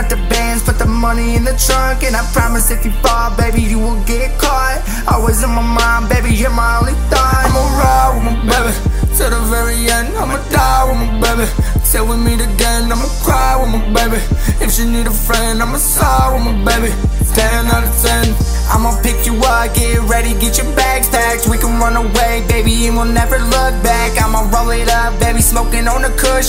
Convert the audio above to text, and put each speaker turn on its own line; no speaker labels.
out the bands, put the money in the trunk, and I promise if you fall, baby, you will get caught. Always in my mind, baby, you're my only thought. I'ma ride with my baby to the very end. I'ma die with my baby till we meet again. I'ma cry with my baby if she need a friend. I'ma sigh with my baby 10 out of 10. I'ma pick you up, get ready, get your bags packed. We can run away, baby, and we'll never look back. I'ma roll it up, baby, smoking on the kush